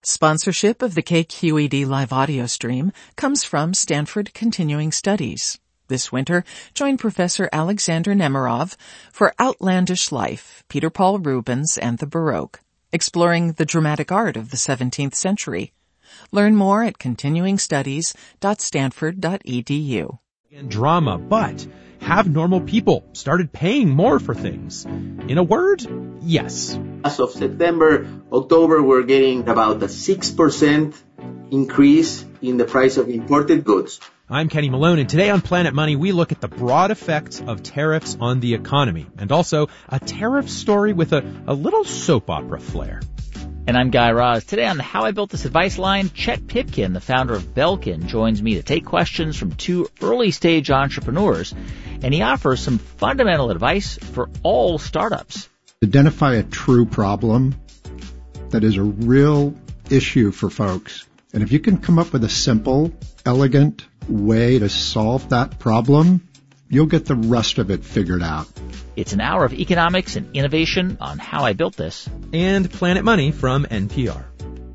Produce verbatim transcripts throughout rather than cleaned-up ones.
Sponsorship of the K Q E D live audio stream comes from Stanford Continuing Studies. This winter, join Professor Alexander Nemerov for Outlandish Life, Peter Paul Rubens and the Baroque, exploring the dramatic art of the seventeenth century. Learn more at continuing studies dot stanford dot e d u. And drama, but have normal people started paying more for things? In a word, yes. As of September, October, we're getting about a six percent increase in the price of imported goods. I'm Kenny Malone, and today on Planet Money, we look at the broad effects of tariffs on the economy, and also a tariff story with a, a little soap opera flair. And I'm Guy Raz. Today on the How I Built This Advice line, Chet Pipkin, the founder of Belkin, joins me to take questions from two early-stage entrepreneurs, and he offers some fundamental advice for all startups. Identify a true problem that is a real issue for folks. And if you can come up with a simple, elegant way to solve that problem, you'll get the rest of it figured out. It's an hour of economics and innovation on How I Built This. And Planet Money from N P R.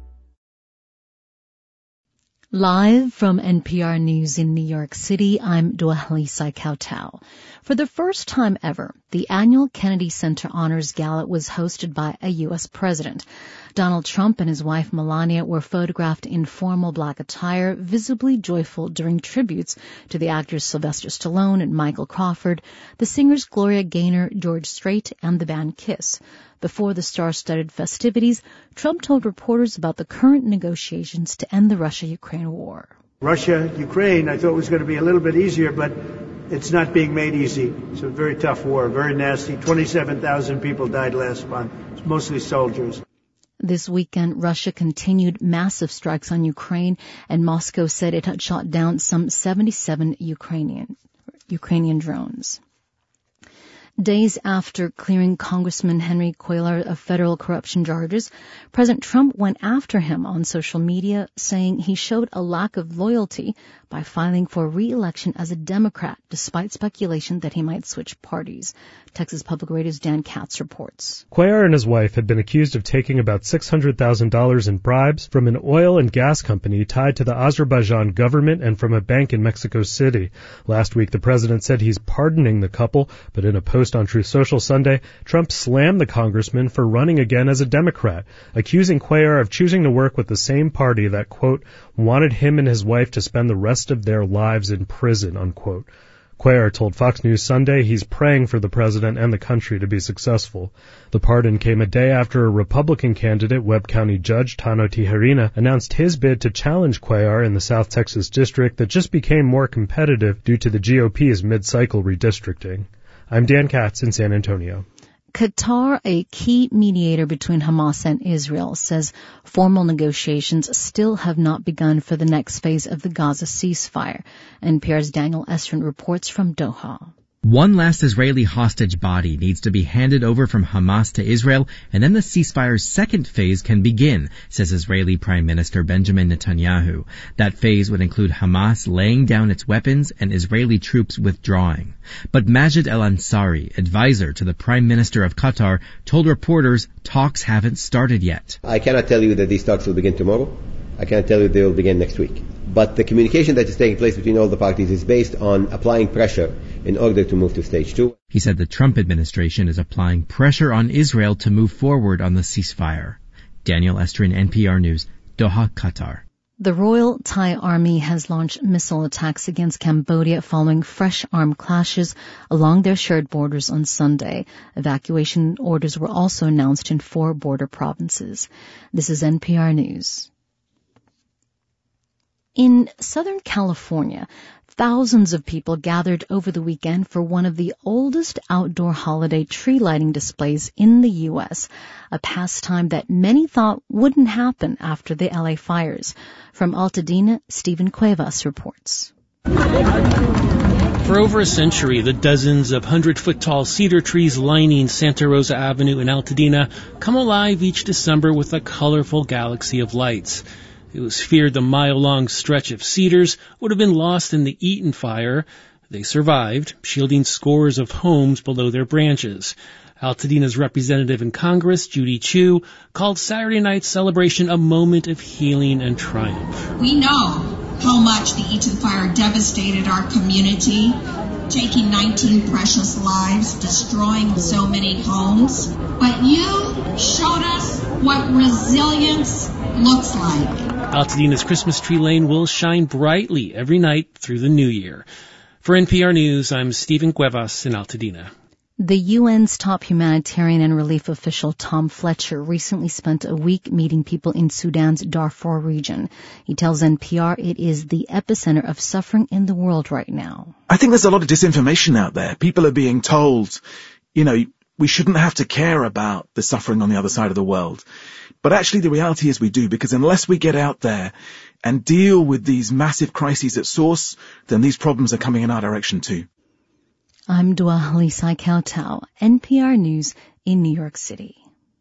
Live from N P R News in New York City, I'm Dwalisa Kautal. For the first time ever, the annual Kennedy Center Honors Gala was hosted by a U S president. Donald Trump and his wife Melania were photographed in formal black attire, visibly joyful during tributes to the actors Sylvester Stallone and Michael Crawford, the singers Gloria Gaynor, George Strait, and the band Kiss. Before the star-studded festivities, Trump told reporters about the current negotiations to end the Russia-Ukraine war. Russia-Ukraine, I thought was going to be a little bit easier, but it's not being made easy. It's a very tough war, very nasty. twenty-seven thousand people died last month. It's mostly soldiers. This weekend, Russia continued massive strikes on Ukraine, and Moscow said it had shot down some seventy-seven Ukrainian, Ukrainian drones. Days after clearing Congressman Henry Cuellar of federal corruption charges, President Trump went after him on social media, saying he showed a lack of loyalty by filing for re-election as a Democrat, despite speculation that he might switch parties. Texas Public Radio's Dan Katz reports. Cuellar and his wife had been accused of taking about six hundred thousand dollars in bribes from an oil and gas company tied to the Azerbaijan government and from a bank in Mexico City. Last week, the president said he's pardoning the couple, but in a post on Truth Social Sunday, Trump slammed the congressman for running again as a Democrat, accusing Cuellar of choosing to work with the same party that, quote, wanted him and his wife to spend the rest of their lives in prison, unquote. Cuellar told Fox News Sunday he's praying for the president and the country to be successful. The pardon came a day after a Republican candidate, Webb County Judge Tano Tijerina, announced his bid to challenge Cuellar in the South Texas district that just became more competitive due to the G O P's mid-cycle redistricting. I'm Dan Katz in San Antonio. Qatar, a key mediator between Hamas and Israel, says formal negotiations still have not begun for the next phase of the Gaza ceasefire. N P R's Daniel Estrin reports from Doha. One last Israeli hostage body needs to be handed over from Hamas to Israel, and then the ceasefire's second phase can begin, says Israeli Prime Minister Benjamin Netanyahu. That phase would include Hamas laying down its weapons and Israeli troops withdrawing. But Majid El-Ansari, advisor to the Prime Minister of Qatar, told reporters talks haven't started yet. I cannot tell you that these talks will begin tomorrow. I can't tell you they will begin next week. But the communication that is taking place between all the parties is based on applying pressure in order to move to stage two. He said the Trump administration is applying pressure on Israel to move forward on the ceasefire. Daniel Estrin, N P R News, Doha, Qatar. The Royal Thai Army has launched missile attacks against Cambodia following fresh armed clashes along their shared borders on Sunday. Evacuation orders were also announced in four border provinces. This is N P R News. In Southern California, thousands of people gathered over the weekend for one of the oldest outdoor holiday tree lighting displays in the U S, a pastime that many thought wouldn't happen after the L A fires. From Altadena, Stephen Cuevas reports. For over a century, the dozens of hundred-foot-tall cedar trees lining Santa Rosa Avenue in Altadena come alive each December with a colorful galaxy of lights. It was feared the mile-long stretch of cedars would have been lost in the Eaton fire. They survived, shielding scores of homes below their branches. Altadena's representative in Congress, Judy Chu, called Saturday night's celebration a moment of healing and triumph. We know how much the Eaton fire devastated our community, taking nineteen precious lives, destroying so many homes. But you showed us what resilience looks like. Altadena's Christmas tree lane will shine brightly every night through the new year. For N P R News, I'm Stephen Cuevas in Altadena. The U N's top humanitarian and relief official Tom Fletcher recently spent a week meeting people in Sudan's Darfur region. He tells N P R it is the epicenter of suffering in the world right now. I think there's a lot of disinformation out there. People are being told, you know, we shouldn't have to care about the suffering on the other side of the world. But actually the reality is we do, because unless we get out there and deal with these massive crises at source, then these problems are coming in our direction too. I'm Dua Halisai Kowtow, N P R News in New York City.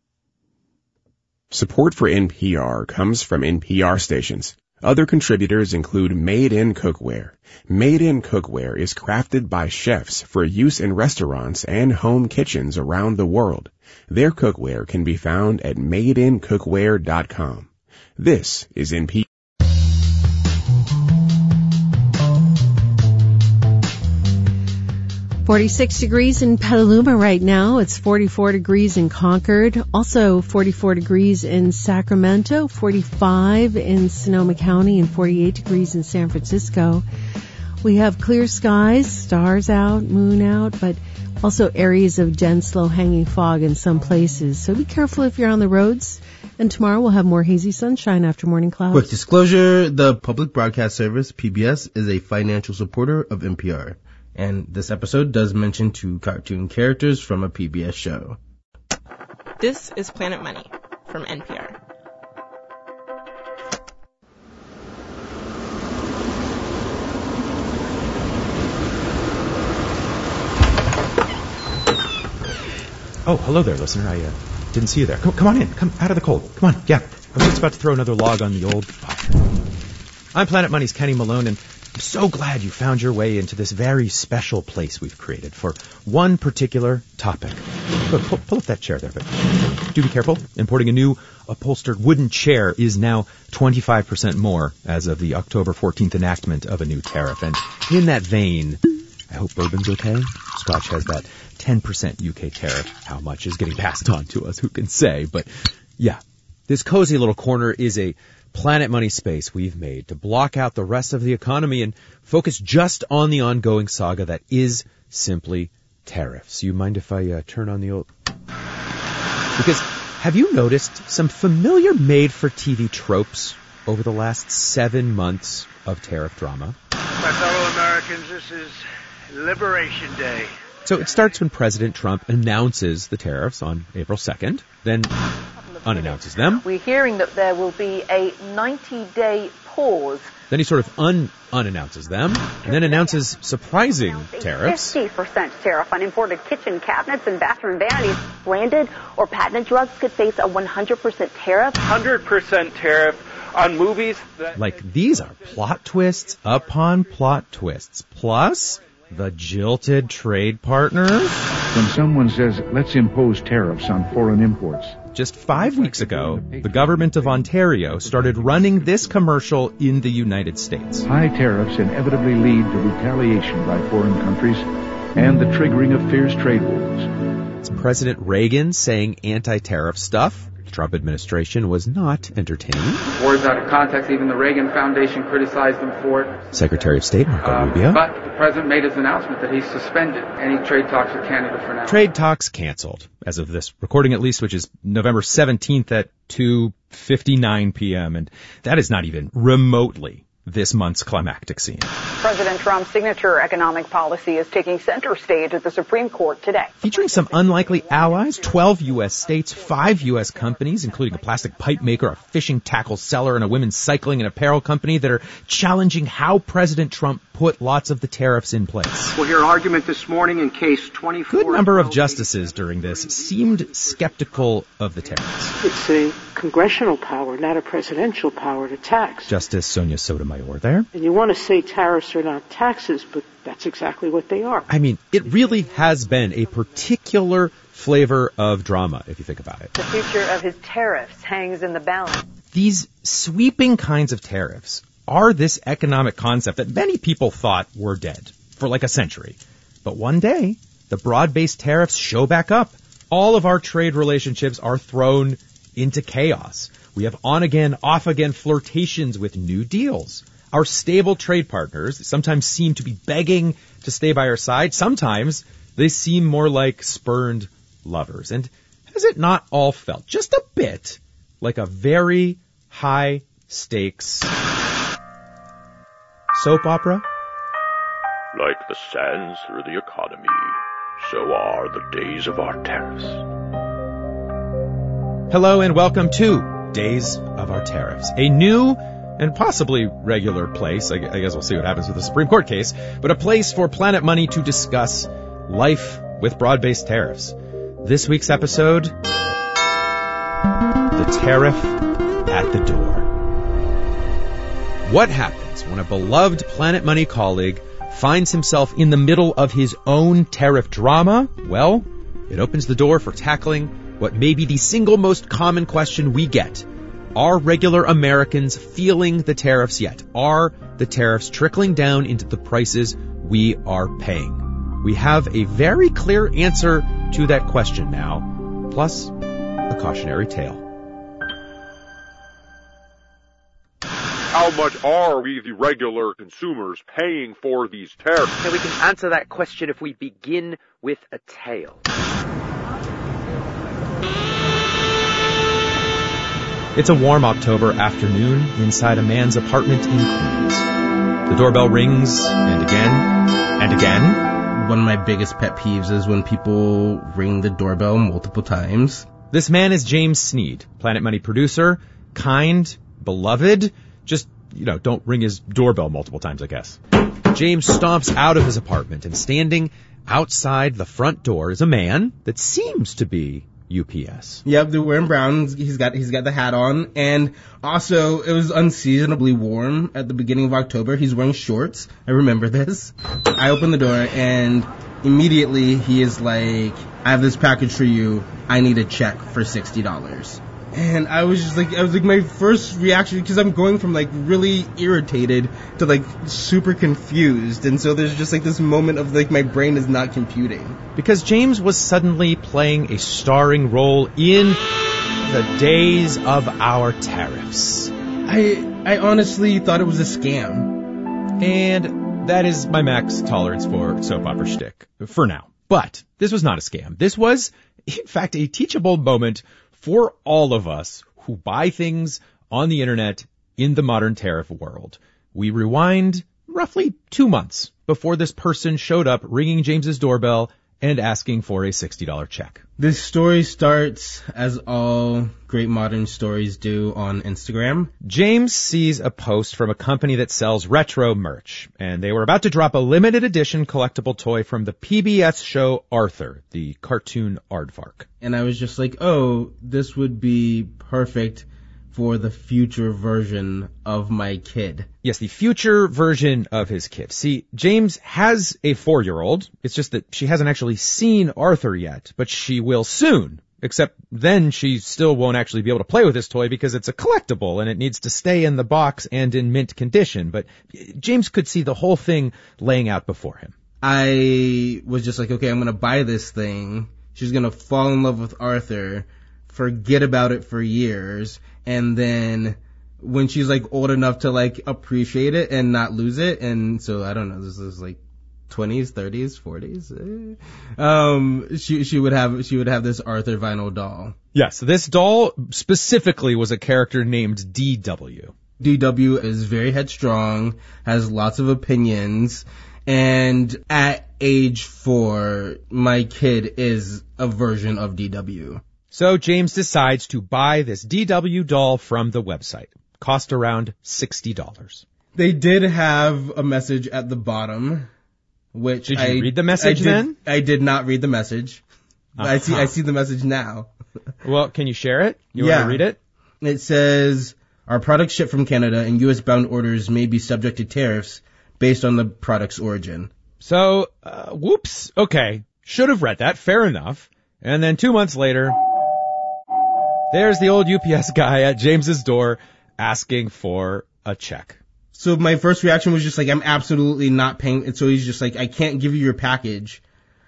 Support for N P R comes from N P R stations. Other contributors include Made In Cookware. Made In Cookware is crafted by chefs for use in restaurants and home kitchens around the world. Their cookware can be found at made in cookware dot com. This is N P R. forty-six degrees in Petaluma right now. It's forty-four degrees in Concord. Also forty-four degrees in Sacramento, forty-five in Sonoma County, and forty-eight degrees in San Francisco. We have clear skies, stars out, moon out, but also areas of dense, low-hanging fog in some places. So be careful if you're on the roads. And tomorrow we'll have more hazy sunshine after morning clouds. Quick disclosure, the Public Broadcast Service, P B S, is a financial supporter of N P R. And this episode does mention two cartoon characters from a P B S show. This is Planet Money from N P R. Oh, hello there, listener. I uh, didn't see you there. Come, come on in. Come out of the cold. Come on. Yeah. I was just about to throw another log on the old fire. I'm Planet Money's Kenny Malone, and I'm so glad you found your way into this very special place we've created for one particular topic. Look, pull, pull up that chair there, but do be careful. Importing a new upholstered wooden chair is now twenty-five percent more as of the October fourteenth enactment of a new tariff. And in that vein, I hope bourbon's okay. Scotch has that ten percent U K tariff. How much is getting passed on to us? Who can say? But yeah, this cozy little corner is a Planet Money space we've made to block out the rest of the economy and focus just on the ongoing saga that is simply tariffs. You mind if I uh, turn on the old... Because have you noticed some familiar made-for-T V tropes over the last seven months of tariff drama? My fellow Americans, this is Liberation Day. So it starts when President Trump announces the tariffs on April second, then unannounces them. We're hearing that there will be a ninety-day pause. Then he sort of un unannounces them, and then announces surprising tariffs. fifty percent tariff on imported kitchen cabinets and bathroom vanities. Branded or patented drugs could face a one hundred percent tariff. one hundred percent tariff on movies that... Like, these are plot twists upon plot twists. Plus, the jilted trade partners. When someone says, let's impose tariffs on foreign imports. Just five weeks ago, the government of Ontario started running this commercial in the United States. High tariffs inevitably lead to retaliation by foreign countries and the triggering of fierce trade wars. It's President Reagan saying anti-tariff stuff. The Trump administration was not entertained. Words out of context, even the Reagan Foundation criticized them for it. Secretary of State Marco uh, Rubio. But the president made his announcement that he suspended any trade talks with Canada for now. Trade talks canceled, as of this recording at least, which is November seventeenth at two fifty-nine p.m. And that is not even remotely this month's climactic scene. President Trump's signature economic policy is taking center stage at the Supreme Court today. Featuring some unlikely allies, twelve U S states, five U S companies, including a plastic pipe maker, a fishing tackle seller, and a women's cycling and apparel company that are challenging how President Trump put lots of the tariffs in place. We'll hear argument this morning in case twenty-four. Good number of justices during this seemed skeptical of the tariffs. It's a congressional power, not a presidential power to tax. Justice Sonia Sotomayor Sotomayor there. And you want to say tariffs are not taxes, but that's exactly what they are. I mean, it really has been a particular flavor of drama, if you think about it. The future of his tariffs hangs in the balance. These sweeping kinds of tariffs are this economic concept that many people thought were dead for like a century. But one day, the broad-based tariffs show back up. All of our trade relationships are thrown into chaos. We have on-again, off-again flirtations with new deals. Our stable trade partners sometimes seem to be begging to stay by our side. Sometimes they seem more like spurned lovers. And has it not all felt just a bit like a very high-stakes soap opera? Like the sands through the economy, so are the days of our tariffs. Hello and welcome to Days of Our Tariffs, a new and possibly regular place, I guess we'll see what happens with the Supreme Court case, but a place for Planet Money to discuss life with broad-based tariffs. This week's episode, The Tariff at the Door. What happens when a beloved Planet Money colleague finds himself in the middle of his own tariff drama? Well, it opens the door for tackling what may be the single most common question we get. Are regular Americans feeling the tariffs yet? Are the tariffs trickling down into the prices we are paying? We have a very clear answer to that question now, plus a cautionary tale. How much are we, the regular consumers, paying for these tariffs? Okay, we can answer that question if we begin with a tale. It's a warm October afternoon inside a man's apartment in Queens. The doorbell rings, and again, and again. One of my biggest pet peeves is when people ring the doorbell multiple times. This man is James Sneed, Planet Money producer, kind, beloved. Just, you know, don't ring his doorbell multiple times, I guess. James stomps out of his apartment, and standing outside the front door is a man that seems to be U P S. Yep, they're wearing brown. He's got he's got the hat on, and also it was unseasonably warm at the beginning of October. He's wearing shorts. I remember this. I open the door, and immediately he is like, "I have this package for you. I need a check for sixty dollars." And I was just like, I was like, my first reaction, because I'm going from like really irritated to like super confused. And so there's just like this moment of like my brain is not computing. Because James was suddenly playing a starring role in the days of our tariffs. I, I honestly thought it was a scam. And that is my max tolerance for soap opera shtick, for now. But this was not a scam. This was, in fact, a teachable moment for all of us who buy things on the internet in the modern tariff world. We rewind roughly two months before this person showed up ringing James's doorbell and asking for a sixty dollars check. This story starts, as all great modern stories do, on Instagram. James sees a post from a company that sells retro merch, and they were about to drop a limited edition collectible toy from the P B S show Arthur, the cartoon aardvark. And I was just like, oh, this would be perfect for the future version of my kid. Yes, the future version of his kid. See, James has a four-year-old. It's just that she hasn't actually seen Arthur yet, but she will soon. Except then she still won't actually be able to play with this toy because it's a collectible and it needs to stay in the box and in mint condition. But James could see the whole thing laying out before him. I was just like, okay, I'm going to buy this thing. She's going to fall in love with Arthur, forget about it for years, and then when she's like old enough to like appreciate it and not lose it, and so I don't know, this is like twenties, thirties, forties. Eh. Um, she she would have she would have this Arthur vinyl doll. Yes, this doll specifically was a character named D W. D W is very headstrong, has lots of opinions, and at age four, my kid is a version of D W. So James decides to buy this D W doll from the website. Cost around sixty dollars. They did have a message at the bottom, which did you I, read the message I then? Did, I did not read the message. Uh-huh. I see I see the message now. Well, can you share it? You yeah. want to read it? It says, Our products shipped from Canada and U S bound orders may be subject to tariffs based on the product's origin. So, uh, whoops. Okay. Should have read that. Fair enough. And then two months later, there's the old U P S guy at James's door asking for a check. So my first reaction was just like, I'm absolutely not paying. And so he's just like, I can't give you your package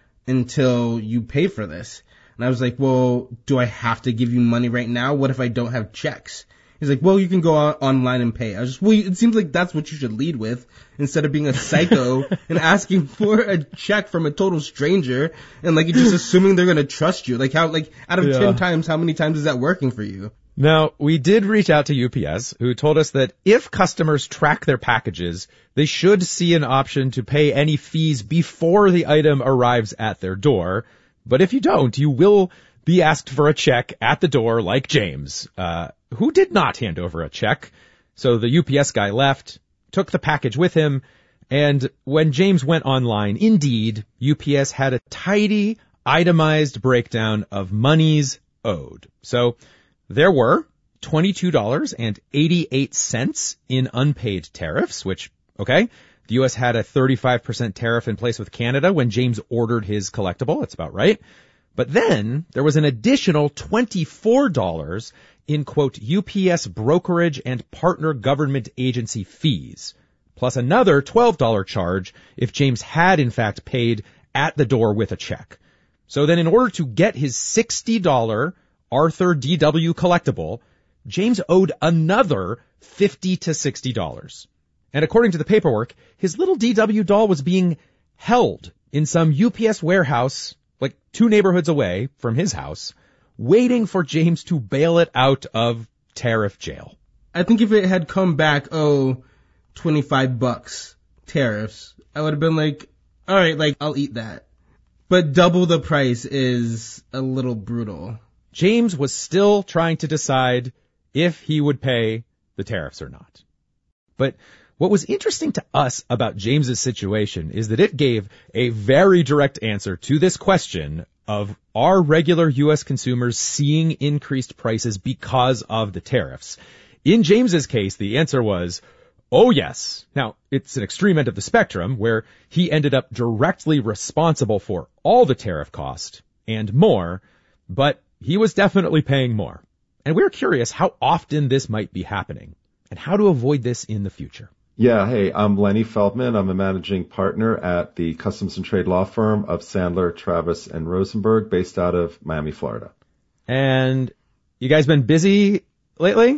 until you pay for this. And I was like, well, do I have to give you money right now? What if I don't have checks? He's like, well, you can go on- online and pay. I was just, well, it seems like that's what you should lead with instead of being a psycho and asking for a check from a total stranger and like just assuming they're going to trust you. Like how, like out of yeah. ten times, how many times is that working for you? Now, we did reach out to U P S, who told us that if customers track their packages, they should see an option to pay any fees before the item arrives at their door. But if you don't, you will be asked for a check at the door like James, uh, who did not hand over a check. So the U P S guy left, took the package with him, and when James went online, indeed, U P S had a tidy, itemized breakdown of monies owed. So there were twenty-two dollars and eighty-eight cents in unpaid tariffs, which, okay, the U S had a thirty-five percent tariff in place with Canada when James ordered his collectible. That's about right. But then there was an additional twenty-four dollars in, quote, U P S brokerage and partner government agency fees, plus another twelve dollars charge if James had, in fact, paid at the door with a check. So then in order to get his sixty dollars Arthur D W collectible, James owed another fifty to sixty dollars. And according to the paperwork, his little D W doll was being held in some U P S warehouse, like two neighborhoods away from his house, waiting for James to bail it out of tariff jail. I think if it had come back, oh, twenty-five bucks tariffs, I would have been like, all right, like, I'll eat that. But double the price is a little brutal. James was still trying to decide if he would pay the tariffs or not. But what was interesting to us about James's situation is that it gave a very direct answer to this question of, are regular U S consumers seeing increased prices because of the tariffs? In James's case, the answer was, oh yes. Now, it's an extreme end of the spectrum where he ended up directly responsible for all the tariff cost and more, but he was definitely paying more. And we're curious how often this might be happening and how to avoid this in the future. Yeah, hey, I'm Lenny Feldman. I'm a managing partner at the Customs and Trade Law Firm of Sandler, Travis, and Rosenberg, based out of Miami, Florida. And you guys been busy lately?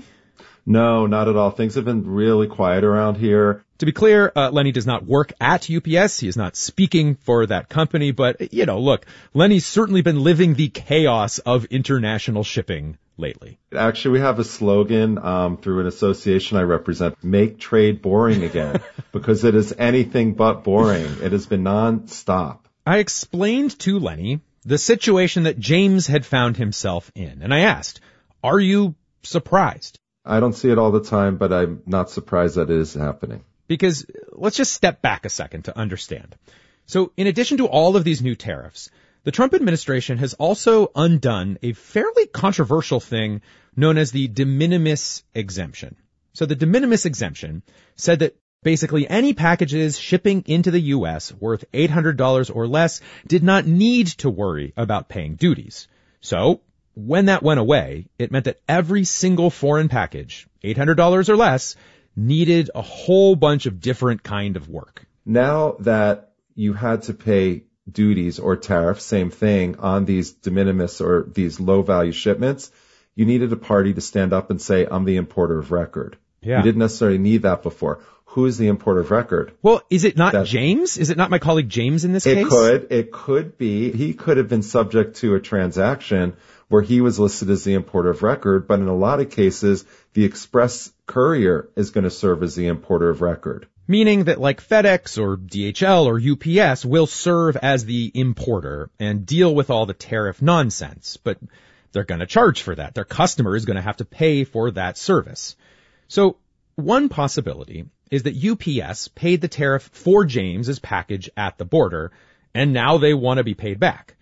No, not at all. Things have been really quiet around here. To be clear, uh, Lenny does not work at U P S. He is not speaking for that company. But, you know, look, Lenny's certainly been living the chaos of international shipping lately. Actually, we have a slogan um, through an association I represent, make trade boring again, because it is anything but boring. It has been nonstop. I explained to Lenny the situation that James had found himself in. And I asked, are you surprised? I don't see it all the time, but I'm not surprised that it is happening. Because let's just step back a second to understand. So in addition to all of these new tariffs, the Trump administration has also undone a fairly controversial thing known as the de minimis exemption. So the de minimis exemption said that basically any packages shipping into the U S worth eight hundred dollars or less did not need to worry about paying duties. So when that went away, it meant that every single foreign package, eight hundred dollars or less, needed a whole bunch of different kind of work. Now that you had to pay duties or tariffs, same thing, on these de minimis or these low-value shipments, you needed a party to stand up and say, I'm the importer of record. Yeah. You didn't necessarily need that before. Who is the importer of record? Well, is it not that, James? Is it not my colleague James in this it case? It could. It could be. He could have been subject to a transaction where he was listed as the importer of record, but in a lot of cases, the express courier is going to serve as the importer of record. Meaning that like FedEx or D H L or U P S will serve as the importer and deal with all the tariff nonsense, but they're going to charge for that. Their customer is going to have to pay for that service. So one possibility is that U P S paid the tariff for James's package at the border, and now they want to be paid back.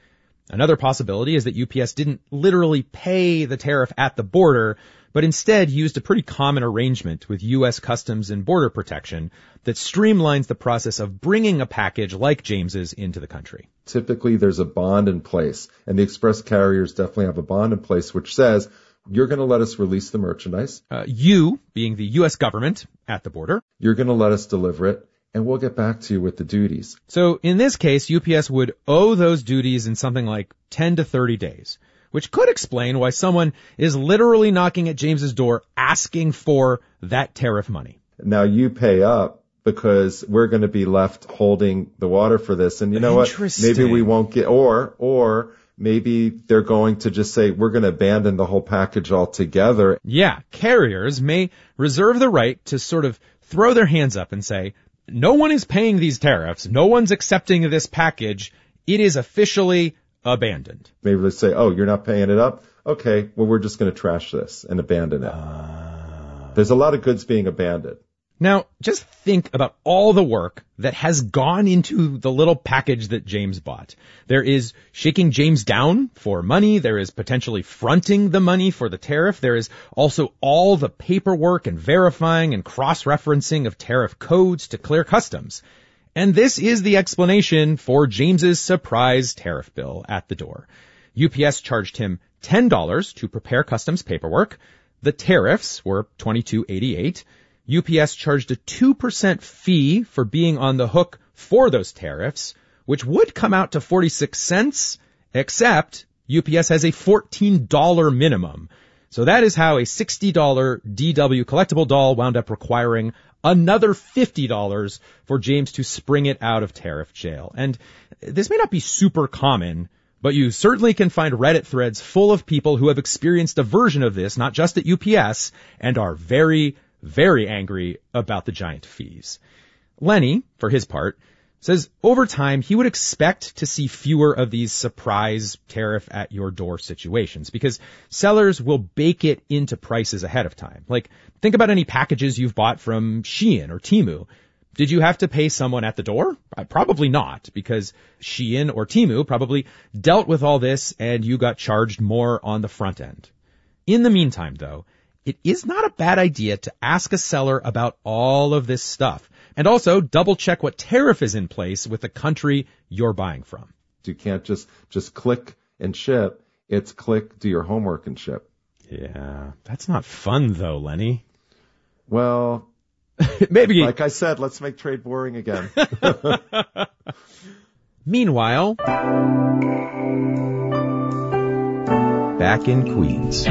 Another possibility is that U P S didn't literally pay the tariff at the border, but instead used a pretty common arrangement with U S Customs and Border Protection that streamlines the process of bringing a package like James's into the country. Typically, there's a bond in place, and the express carriers definitely have a bond in place which says, you're going to let us release the merchandise. Uh, you, being the U S government at the border. You're going to let us deliver it, and we'll get back to you with the duties. So in this case, U P S would owe those duties in something like ten to thirty days, which could explain why someone is literally knocking at James's door asking for that tariff money. Now you pay up because we're going to be left holding the water for this. And you know what? Maybe we won't get, or, or maybe they're going to just say, we're going to abandon the whole package altogether. Yeah, carriers may reserve the right to sort of throw their hands up and say, no one is paying these tariffs. No one's accepting this package. It is officially abandoned. Maybe they say, oh, you're not paying it up? Okay, well, we're just going to trash this and abandon it. Uh... There's a lot of goods being abandoned. Now, just think about all the work that has gone into the little package that James bought. There is shaking James down for money. There is potentially fronting the money for the tariff. There is also all the paperwork and verifying and cross-referencing of tariff codes to clear customs. And this is the explanation for James's surprise tariff bill at the door. U P S charged him ten dollars to prepare customs paperwork. The tariffs were twenty-two eighty-eight. U P S charged a two percent fee for being on the hook for those tariffs, which would come out to forty-six cents, except U P S has a fourteen dollars minimum. So that is how a sixty dollars D W collectible doll wound up requiring another fifty dollars for James to spring it out of tariff jail. And this may not be super common, but you certainly can find Reddit threads full of people who have experienced a version of this, not just at U P S, and are very, very angry about the giant fees. Lenny, for his part, says over time he would expect to see fewer of these surprise tariff at your door situations because sellers will bake it into prices ahead of time. Like, think about any packages you've bought from Shein or Temu. Did you have to pay someone at the door? Probably not, because Shein or Temu probably dealt with all this and you got charged more on the front end. In the meantime, though, it is not a bad idea to ask a seller about all of this stuff. And also double check what tariff is in place with the country you're buying from. You can't just, just click and ship. It's click, do your homework and ship. Yeah, that's not fun though, Lenny. Well, maybe. Like I said, let's make trade boring again. Meanwhile, back in Queens,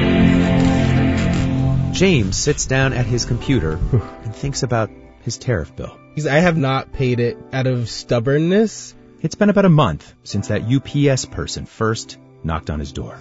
James sits down at his computer and thinks about his tariff bill. I have not paid it out of stubbornness. It's been about a month since that U P S person first knocked on his door.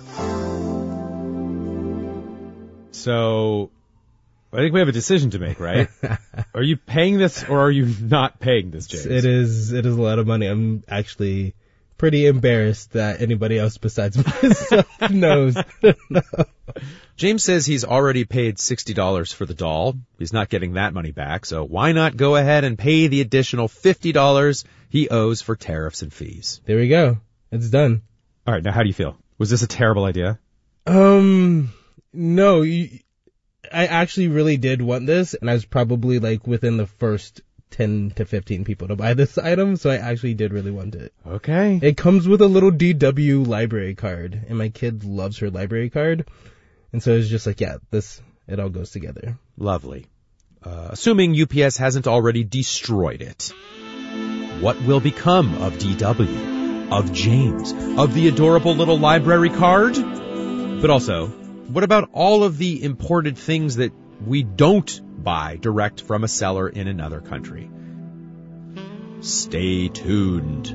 So, I think we have a decision to make, right? Are you paying this or are you not paying this, James? It is, it is a lot of money. I'm actually pretty embarrassed that anybody else besides myself knows. No. James says he's already paid sixty dollars for the doll. He's not getting that money back, so why not go ahead and pay the additional fifty dollars he owes for tariffs and fees? There we go. It's done. All right, now how do you feel? Was this a terrible idea? Um, no. You, I actually really did want this, and I was probably like within the first ten to fifteen people to buy this item, so I actually did really want it. Okay. It comes with a little D W library card, and my kid loves her library card. And so it's just like, yeah, this, it all goes together. Lovely. Uh, assuming U P S hasn't already destroyed it. What will become of D W? Of James? Of the adorable little library card? But also, what about all of the imported things that we don't buy direct from a seller in another country? Stay tuned.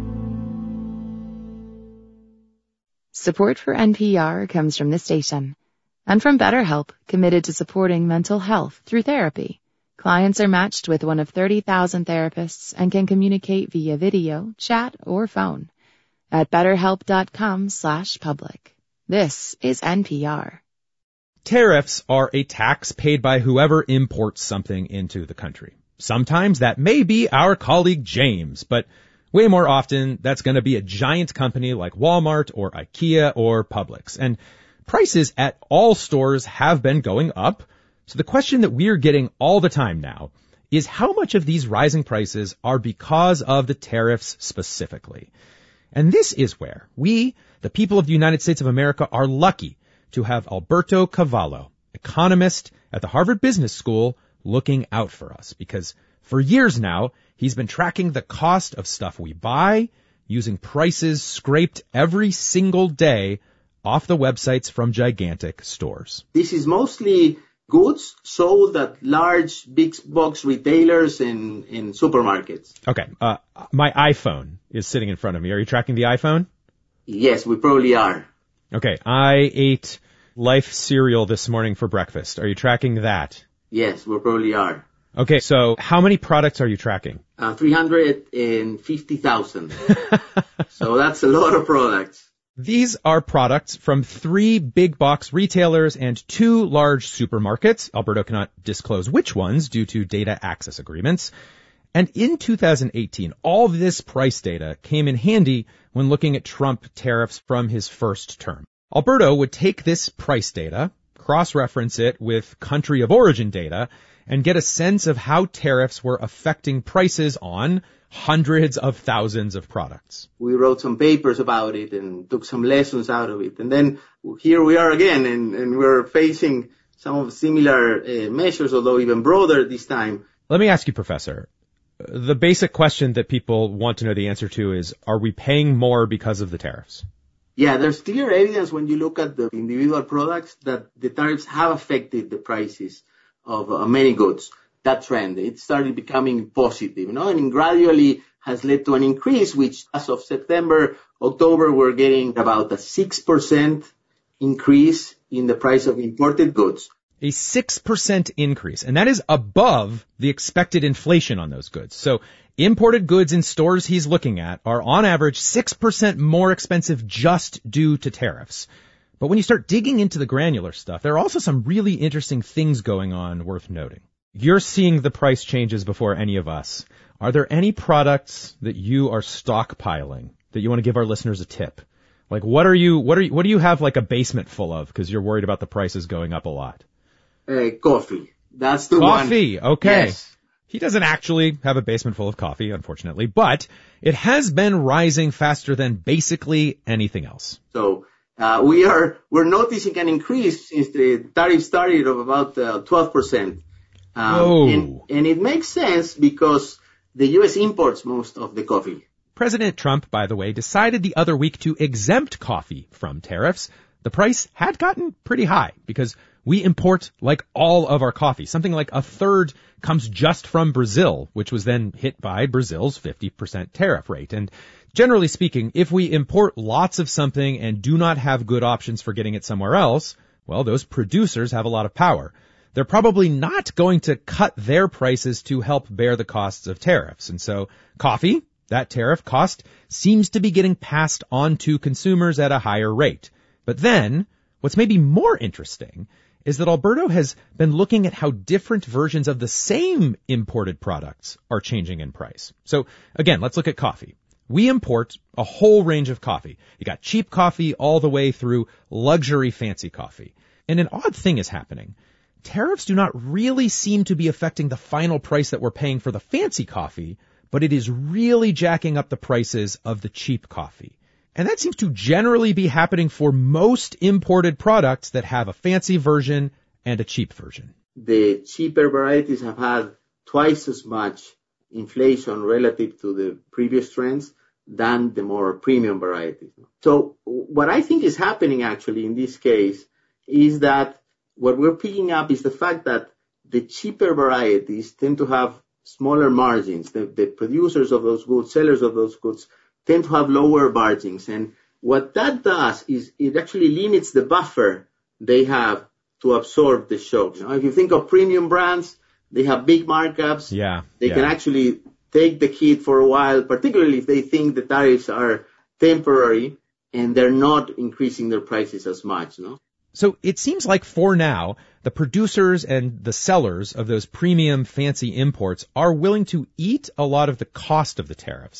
Support for N P R comes from this station. And from BetterHelp, committed to supporting mental health through therapy. Clients are matched with one of thirty thousand therapists and can communicate via video, chat, or phone. At betterhelp.com slash public. This is N P R. Tariffs are a tax paid by whoever imports something into the country. Sometimes that may be our colleague James, but Way more often, that's going to be a giant company like Walmart or IKEA or Publix. And prices at all stores have been going up. So the question that we're getting all the time now is how much of these rising prices are because of the tariffs specifically. And this is where we, the people of the United States of America, are lucky to have Alberto Cavallo, economist at the Harvard Business School, looking out for us. Because for years now, he's been tracking the cost of stuff we buy using prices scraped every single day off the websites from gigantic stores. This is mostly goods sold at large big box retailers and in supermarkets. Okay, uh, my iPhone is sitting in front of me. Are you tracking the iPhone? Yes, we probably are. Okay, I ate Life cereal this morning for breakfast. Are you tracking that? Yes, we probably are. Okay, so how many products are you tracking? Uh, three hundred fifty thousand. So that's a lot of products. These are products from three big box retailers and two large supermarkets. Alberto cannot disclose which ones due to data access agreements. And in two thousand eighteen, all this price data came in handy when looking at Trump tariffs from his first term. Alberto would take this price data, cross-reference it with country of origin data, and get a sense of how tariffs were affecting prices on hundreds of thousands of products. We wrote some papers about it and took some lessons out of it. And then here we are again, and, and we're facing some of similar uh, measures, although even broader this time. Let me ask you, Professor, the basic question that people want to know the answer to is, are we paying more because of the tariffs? Yeah, there's clear evidence when you look at the individual products that the tariffs have affected the prices of uh, many goods. That trend, it started becoming positive, you know, and gradually has led to an increase, which as of September, October, we're getting about a six percent increase in the price of imported goods. A six percent increase, and that is above the expected inflation on those goods. So imported goods in stores he's looking at are on average six percent more expensive just due to tariffs. But when you start digging into the granular stuff, there are also some really interesting things going on worth noting. You're seeing the price changes before any of us. Are there any products that you are stockpiling that you want to give our listeners a tip? Like what are you, what are you, what do you have like a basement full of because you're worried about the prices going up a lot? Uh, coffee. That's the one. Coffee, okay. Yes. He doesn't actually have a basement full of coffee, unfortunately, but it has been rising faster than basically anything else. So, uh, we are, we're noticing an increase since the tariff started of about uh, twelve percent. Um, and, and it makes sense because the U S imports most of the coffee. President Trump, by the way, decided the other week to exempt coffee from tariffs. The price had gotten pretty high because we import like all of our coffee. Something like a third comes just from Brazil, which was then hit by Brazil's fifty percent tariff rate. And generally speaking, if we import lots of something and do not have good options for getting it somewhere else, well, those producers have a lot of power. They're probably not going to cut their prices to help bear the costs of tariffs. And so coffee, that tariff cost, seems to be getting passed on to consumers at a higher rate. But then, what's maybe more interesting is that Alberto has been looking at how different versions of the same imported products are changing in price. So again, let's look at coffee. We import a whole range of coffee. You got cheap coffee all the way through luxury fancy coffee. And an odd thing is happening. Tariffs do not really seem to be affecting the final price that we're paying for the fancy coffee, but it is really jacking up the prices of the cheap coffee. And that seems to generally be happening for most imported products that have a fancy version and a cheap version. The cheaper varieties have had twice as much inflation relative to the previous trends than the more premium varieties. So what I think is happening actually in this case is that what we're picking up is the fact that the cheaper varieties tend to have smaller margins. The, the producers of those goods, sellers of those goods, tend to have lower margins. And what that does is it actually limits the buffer they have to absorb the shock. You know, if you think of premium brands, they have big markups. Yeah. They yeah. can actually take the hit for a while, particularly if they think the tariffs are temporary and they're not increasing their prices as much, you know? So it seems like for now, the producers and the sellers of those premium fancy imports are willing to eat a lot of the cost of the tariffs.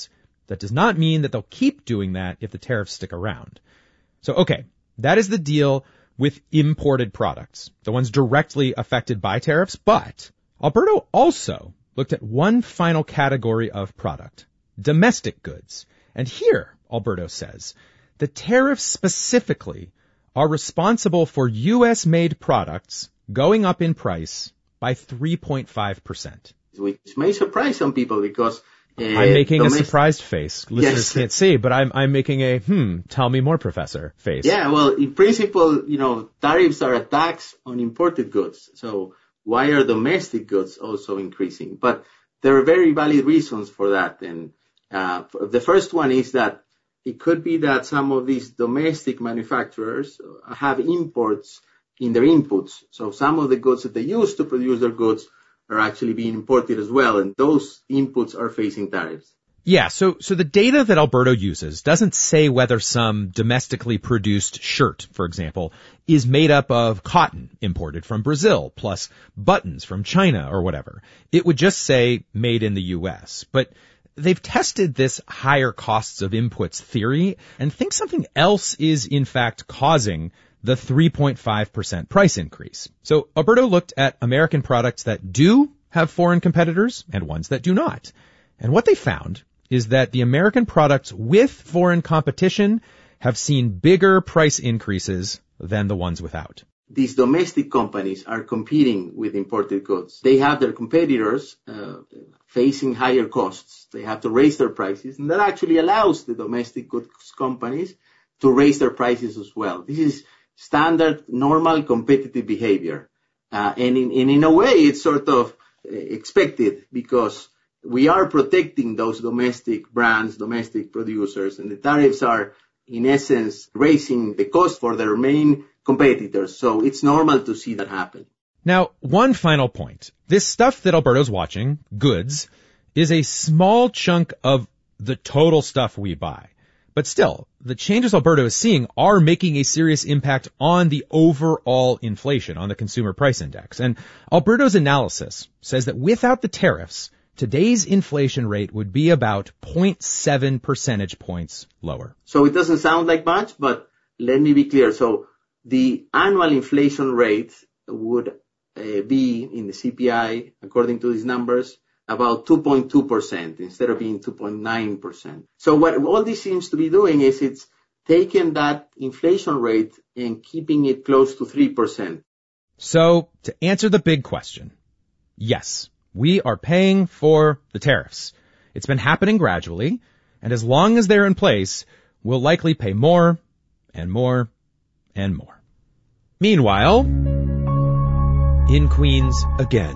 That does not mean that they'll keep doing that if the tariffs stick around. So, okay, that is the deal with imported products, the ones directly affected by tariffs. But Alberto also looked at one final category of product, domestic goods. And here, Alberto says, the tariffs specifically are responsible for U S-made products going up in price by three point five percent. Which may surprise some people because... Uh, I'm making domestic- a surprised face. Listeners yes. can't see, but I'm I'm making a, hmm, tell me more, Professor, face. Yeah, well, in principle, you know, tariffs are a tax on imported goods. So why are domestic goods also increasing? But there are very valid reasons for that. And uh, the first one is that it could be that some of these domestic manufacturers have imports in their inputs. So some of the goods that they use to produce their goods are actually being imported as well, and those inputs are facing tariffs. Yeah, so so the data that Alberto uses doesn't say whether some domestically produced shirt, for example, is made up of cotton imported from Brazil plus buttons from China or whatever. It would just say made in the U S. But they've tested this higher costs of inputs theory and think something else is in fact causing the three point five percent price increase. So Alberto looked at American products that do have foreign competitors and ones that do not. And what they found is that the American products with foreign competition have seen bigger price increases than the ones without. These domestic companies are competing with imported goods. They have their competitors uh, facing higher costs. They have to raise their prices, and that actually allows the domestic goods companies to raise their prices as well. This is standard, normal, competitive behavior. Uh, and, in, and in a way, it's sort of expected because we are protecting those domestic brands, domestic producers, and the tariffs are, in essence, raising the cost for their main competitors. So it's normal to see that happen. Now, one final point. This stuff that Alberto's watching, goods, is a small chunk of the total stuff we buy. But still, the changes Alberto is seeing are making a serious impact on the overall inflation, on the consumer price index. And Alberto's analysis says that without the tariffs, today's inflation rate would be about zero point seven percentage points lower. So it doesn't sound like much, but let me be clear. So the annual inflation rate would uh, be in the C P I, according to these numbers, about two point two percent instead of being two point nine percent. So what all this seems to be doing is it's taking that inflation rate and keeping it close to three percent. So to answer the big question, yes, we are paying for the tariffs. It's been happening gradually, and as long as they're in place, we'll likely pay more and more and more. Meanwhile, in Queens again.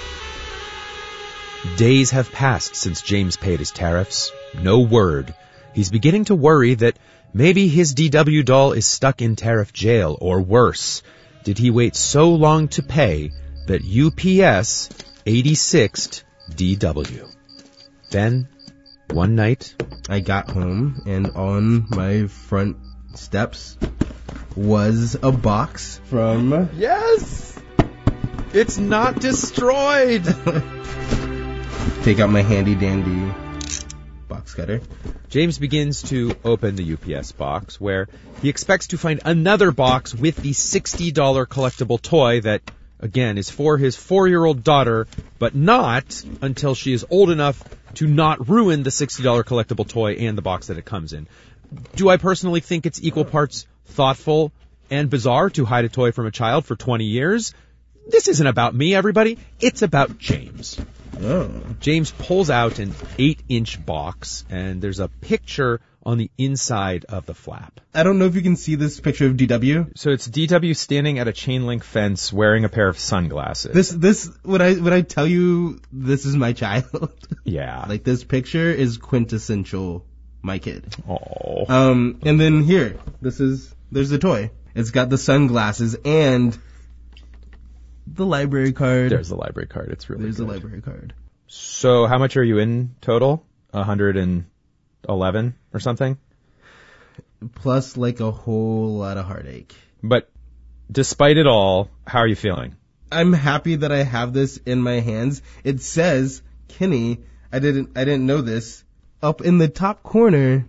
Days have passed since James paid his tariffs. No word. He's beginning to worry that maybe his D W doll is stuck in tariff jail, or worse. Did he wait so long to pay that U P S eighty-sixed D W? Then, one night, I got home, and on my front steps was a box from... Yes! It's not destroyed! Take out my handy-dandy box cutter. James begins to open the U P S box, where he expects to find another box with the sixty dollars collectible toy that, again, is for his four-year-old daughter, but not until she is old enough to not ruin the sixty dollars collectible toy and the box that it comes in. Do I personally think it's equal parts thoughtful and bizarre to hide a toy from a child for twenty years? This isn't about me, everybody. It's about James. Oh. James pulls out an eight-inch box, and there's a picture on the inside of the flap. I don't know if you can see this picture of D W. So it's D W standing at a chain link fence wearing a pair of sunglasses. This, this, would I, would I tell you this is my child? Yeah. Like, this picture is quintessential my kid. Oh. Um, and then here, this is, there's the toy. It's got the sunglasses and the library card. There's the library card. It's really There's good. the library card. So how much are you in total? one hundred eleven or something? Plus, like, a whole lot of heartache. But despite it all, how are you feeling? I'm happy that I have this in my hands. It says, Kenny, I didn't, I didn't know this, up in the top corner.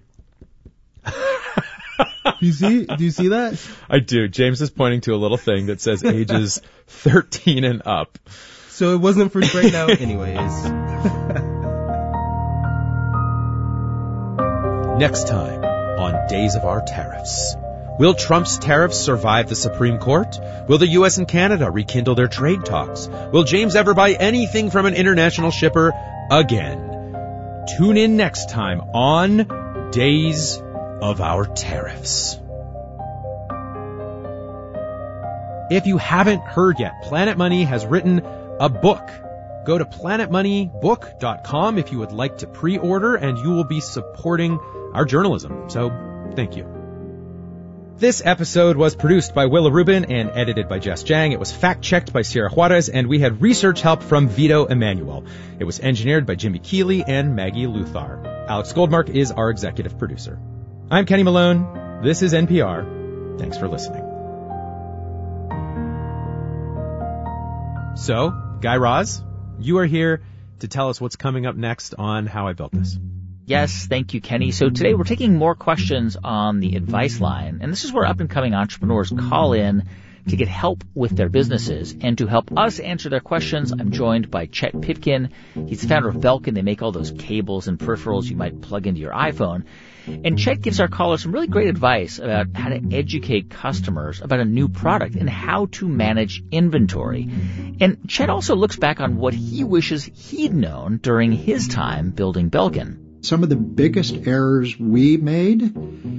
Do you see? Do you see that? I do. James is pointing to a little thing that says ages thirteen and up. So it wasn't for right now anyways. Next time on Days of Our Tariffs. Will Trump's tariffs survive the Supreme Court? Will the U S and Canada rekindle their trade talks? Will James ever buy anything from an international shipper again? Tune in next time on Days of Our Tariffs. If you haven't heard yet, Planet Money has written a book. Go to planet money book dot com if you would like to pre-order, and you will be supporting our journalism. So, thank you. This episode was produced by Willa Rubin and edited by Jess Jang. It was fact-checked by Sierra Juarez, and we had research help from Vito Emanuel. It was engineered by Jimmy Keeley and Maggie Luthar. Alex Goldmark is our executive producer. I'm Kenny Malone. This is N P R. Thanks for listening. So, Guy Raz, you are here to tell us what's coming up next on How I Built This. Yes, thank you, Kenny. So today we're taking more questions on the advice line, and this is where up-and-coming entrepreneurs call in to get help with their businesses. And to help us answer their questions, I'm joined by Chet Pipkin. He's the founder of Belkin. They make all those cables and peripherals you might plug into your iPhone. And Chet gives our callers some really great advice about how to educate customers about a new product and how to manage inventory. And Chet also looks back on what he wishes he'd known during his time building Belkin. Some of the biggest errors we made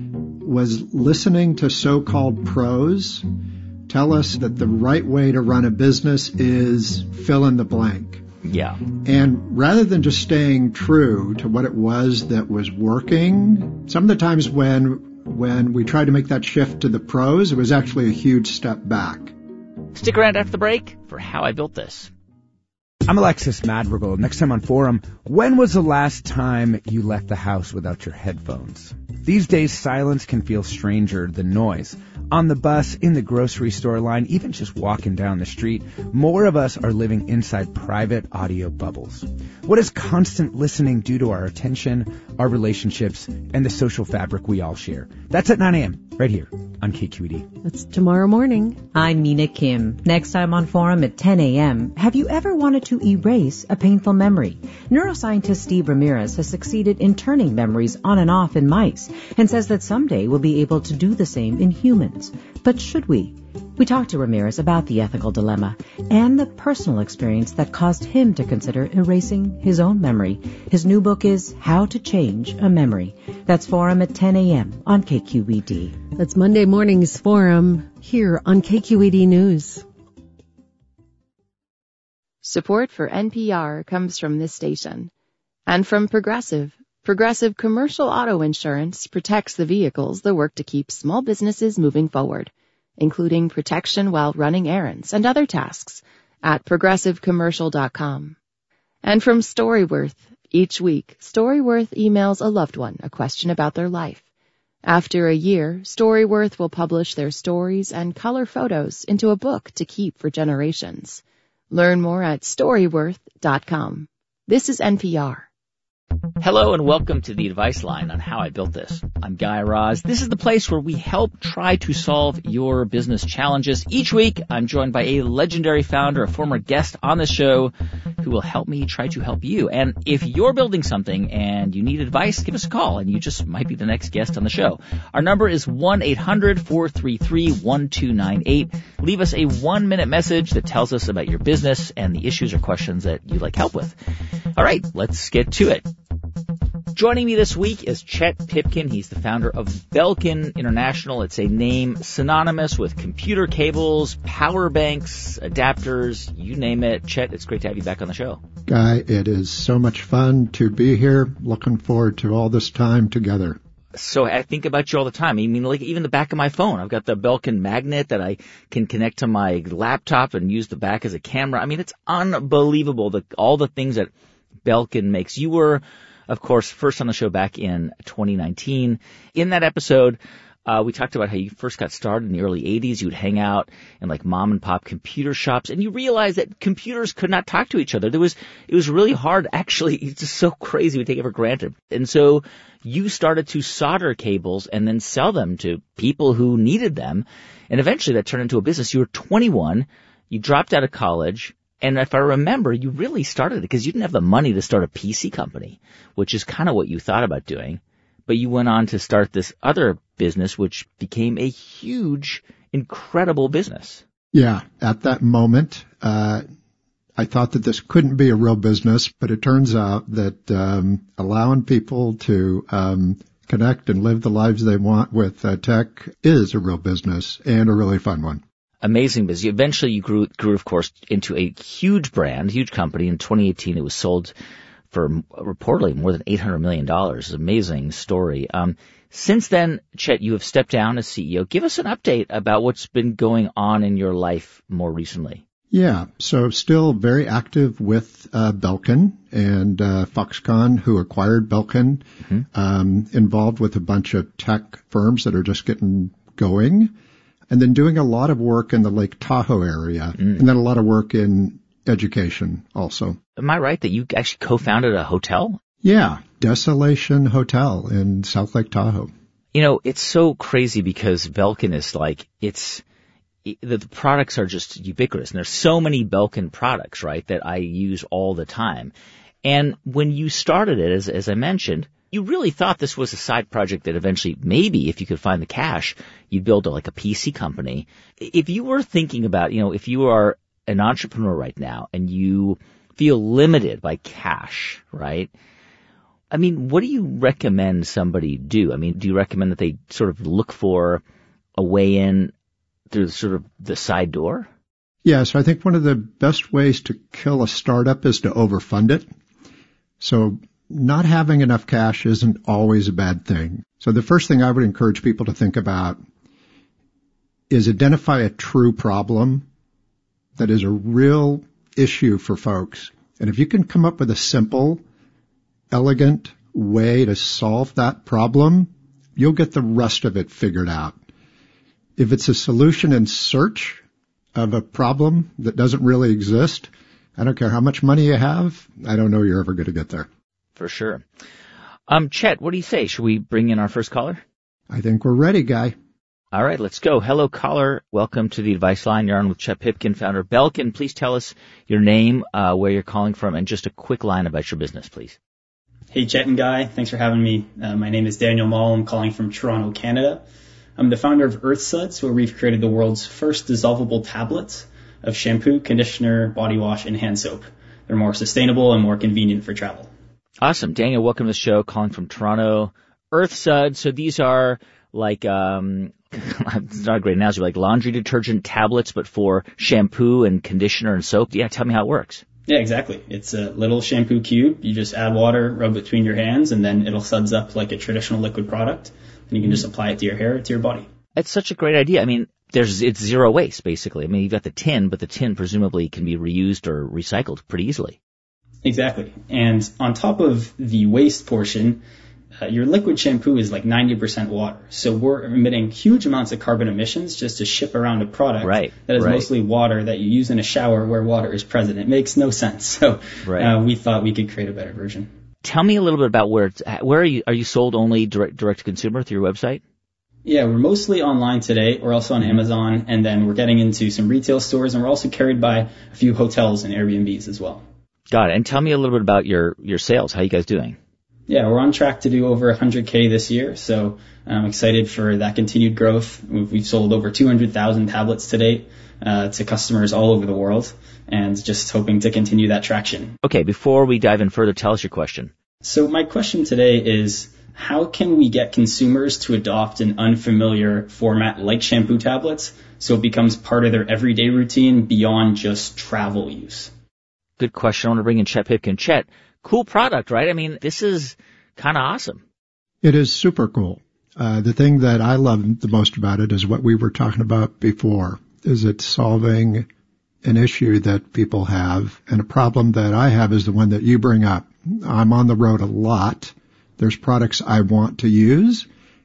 was listening to so-called pros tell us that the right way to run a business is fill in the blank. Yeah. And rather than just staying true to what it was that was working, some of the times when when we tried to make that shift to the pros, it was actually a huge step back. Stick around after the break for How I Built This. I'm Alexis Madrigal. Next time on Forum, when was the last time you left the house without your headphones? These days, silence can feel stranger than noise. On the bus, in the grocery store line, even just walking down the street, more of us are living inside private audio bubbles. What does constant listening do to our attention, our relationships, and the social fabric we all share? That's at nine a.m. right here on K Q E D. That's tomorrow morning. I'm Nina Kim. Next time on Forum at ten a.m. Have you ever wanted to erase a painful memory? Neuroscientist Steve Ramirez has succeeded in turning memories on and off in mice and says that someday we'll be able to do the same in humans. But should we? We talked to Ramirez about the ethical dilemma and the personal experience that caused him to consider erasing his own memory. His new book is How to Change a Memory. That's Forum at ten a.m. on K Q E D. That's Monday morning's Forum here on K Q E D News. Support for N P R comes from this station and from Progressive. Progressive Commercial Auto Insurance protects the vehicles that work to keep small businesses moving forward, including protection while running errands and other tasks at progressive commercial dot com. And from Storyworth, each week, Storyworth emails a loved one a question about their life. After a year, Storyworth will publish their stories and color photos into a book to keep for generations. Learn more at storyworth dot com. This is N P R. Hello and welcome to the Advice Line on How I Built This. I'm Guy Raz. This is the place where we help try to solve your business challenges. Each week, I'm joined by a legendary founder, a former guest on the show, who will help me try to help you. And if you're building something and you need advice, give us a call, and you just might be the next guest on the show. Our number is one eight hundred four three three one two nine eight. Leave us a one-minute message that tells us about your business and the issues or questions that you'd like help with. All right, let's get to it. Joining me this week is Chet Pipkin. He's the founder of Belkin International. It's a name synonymous with computer cables, power banks, adapters, you name it. Chet, it's great to have you back on the show. Guy, it is so much fun to be here. Looking forward to all this time together. So I think about you all the time. I mean, like even the back of my phone. I've got the Belkin magnet that I can connect to my laptop and use the back as a camera. I mean, it's unbelievable, the, all the things that Belkin makes. You were, of course, first on the show back in twenty nineteen. In that episode, Uh, we talked about how you first got started in the early eighties. You would hang out in like mom and pop computer shops, and you realized that computers could not talk to each other. There was, it was really hard. Actually, it's just so crazy. We take it for granted. And so you started to solder cables and then sell them to people who needed them. And eventually that turned into a business. You were twenty-one. You dropped out of college. And if I remember, you really started it because you didn't have the money to start a P C company, which is kind of what you thought about doing. But you went on to start this other business, which became a huge, incredible business. Yeah, at that moment, uh, I thought that this couldn't be a real business, but it turns out that um, allowing people to um, connect and live the lives they want with uh, tech is a real business and a really fun one. Amazing business. Eventually you grew, grew, of course, into a huge brand, huge company. In twenty eighteen, it was sold for reportedly more than eight hundred million dollars. Amazing story. Um, since then, Chet, you have stepped down as C E O. Give us an update about what's been going on in your life more recently. Yeah, so still very active with uh, Belkin and uh, Foxconn, who acquired Belkin, mm-hmm. um, involved with a bunch of tech firms that are just getting going, and then doing a lot of work in the Lake Tahoe area, mm. and then a lot of work in education also. Am I right that you actually co-founded a hotel? Yeah, Desolation Hotel in South Lake Tahoe. You know, it's so crazy because Belkin is like, it's, it, the, the products are just ubiquitous. And there's so many Belkin products, right, that I use all the time. And when you started it, as, as I mentioned, you really thought this was a side project that eventually, maybe if you could find the cash, you'd build a, like a P C company. If you were thinking about, you know, if you are an entrepreneur right now and you feel limited by cash, right? I mean, what do you recommend somebody do? I mean, do you recommend that they sort of look for a way in through sort of the side door? Yeah, so I think one of the best ways to kill a startup is to overfund it. So not having enough cash isn't always a bad thing. So the first thing I would encourage people to think about is identify a true problem that is a real issue for folks. And if you can come up with a simple, elegant way to solve that problem, you'll get the rest of it figured out. If it's a solution in search of a problem that doesn't really exist, I don't care how much money you have, I don't know you're ever going to get there. For sure. Um, Chet, what do you say? Should we bring in our first caller? I think we're ready, Guy. All right, let's go. Hello, caller. Welcome to the Advice Line. You're on with Chet Pipkin, founder of Belkin. Please tell us your name, uh, where you're calling from, and just a quick line about your business, please. Hey, Chet and Guy. Thanks for having me. Uh, my name is Daniel Mall. I'm calling from Toronto, Canada. I'm the founder of EarthSuds, where we've created the world's first dissolvable tablets of shampoo, conditioner, body wash, and hand soap. They're more sustainable and more convenient for travel. Awesome. Daniel, welcome to the show. Calling from Toronto. EarthSuds. So these are like, um, it's not a great analogy, like laundry detergent tablets, but for shampoo and conditioner and soap. Yeah, tell me how it works. Yeah, exactly. It's a little shampoo cube. You just add water, rub between your hands, and then it'll suds up like a traditional liquid product. And you can just apply it to your hair, to your body. It's such a great idea. I mean, there's it's zero waste, basically. I mean, you've got the tin, but the tin presumably can be reused or recycled pretty easily. Exactly. And on top of the waste portion, uh, your liquid shampoo is like ninety percent water. So we're emitting huge amounts of carbon emissions just to ship around a product right, that is right. mostly water that you use in a shower where water is present. It makes no sense. So right. uh, we thought we could create a better version. Tell me a little bit about where it's at. Where are you? Are you sold only direct, direct to consumer through your website? Yeah, we're mostly online today. We're also on Amazon, and then we're getting into some retail stores, and we're also carried by a few hotels and Airbnbs as well. Got it. And tell me a little bit about your, your sales. How are you guys doing? Yeah, we're on track to do over one hundred K this year, so I'm excited for that continued growth. We've, we've sold over two hundred thousand tablets to date uh, to customers all over the world, and just hoping to continue that traction. Okay, before we dive in further, tell us your question. So my question today is, how can we get consumers to adopt an unfamiliar format like shampoo tablets so it becomes part of their everyday routine beyond just travel use? Good question. I want to bring in Chet Pipkin. Chet, cool product, right? I mean, this is kind of awesome. It is super cool. Uh, the thing that I love the most about it is what we were talking about before, is it's solving an issue that people have, and a problem that I have is the one that you bring up. I'm on the road a lot. There's products I want to use,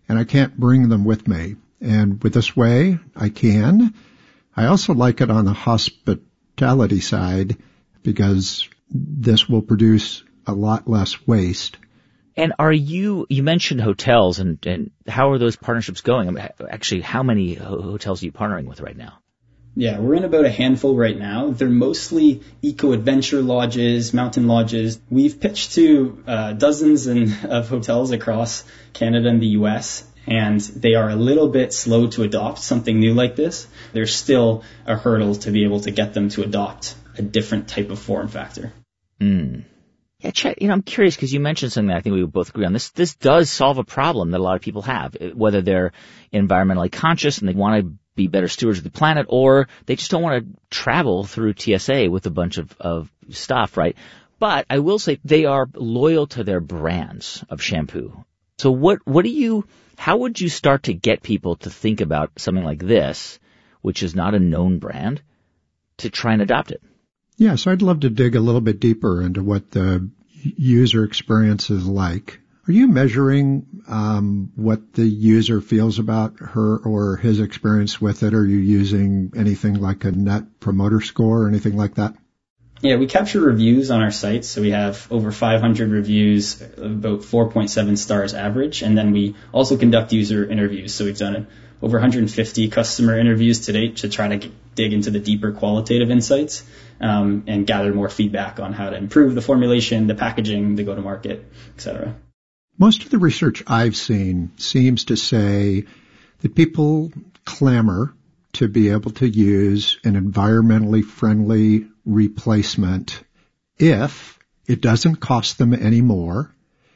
and I can't bring them with me. And with this way, I can. I also like it on the hospitality side because this will produce a lot less waste. And are you, you mentioned hotels, and, and how are those partnerships going? I mean, actually, how many hotels are you partnering with right now? Yeah, we're in about a handful right now. They're mostly eco-adventure lodges, mountain lodges. We've pitched to uh, dozens and, of hotels across Canada and the U S, and they are a little bit slow to adopt something new like this. There's still a hurdle to be able to get them to adopt a different type of form factor. Mm. Yeah, Chet, you know, I'm curious because you mentioned something that I think we would both agree on. This this does solve a problem that a lot of people have, whether they're environmentally conscious and they want to be better stewards of the planet, or they just don't want to travel through T S A with a bunch of, of stuff, right? But I will say they are loyal to their brands of shampoo. So what what do you, how would you start to get people to think about something like this, which is not a known brand, to try and adopt it? Yeah, so I'd love to dig a little bit deeper into what the user experience is like. Are you measuring um, what the user feels about her or his experience with it? Are you using anything like a net promoter score or anything like that? Yeah, we capture reviews on our site. So we have over five hundred reviews, about four point seven stars average. And then we also conduct user interviews. So we've done over one hundred fifty customer interviews to date to try to get, dig into the deeper qualitative insights um, and gather more feedback on how to improve the formulation, the packaging, the go-to-market, et cetera. Most of the research I've seen seems to say that people clamor to be able to use an environmentally friendly replacement if it doesn't cost them any more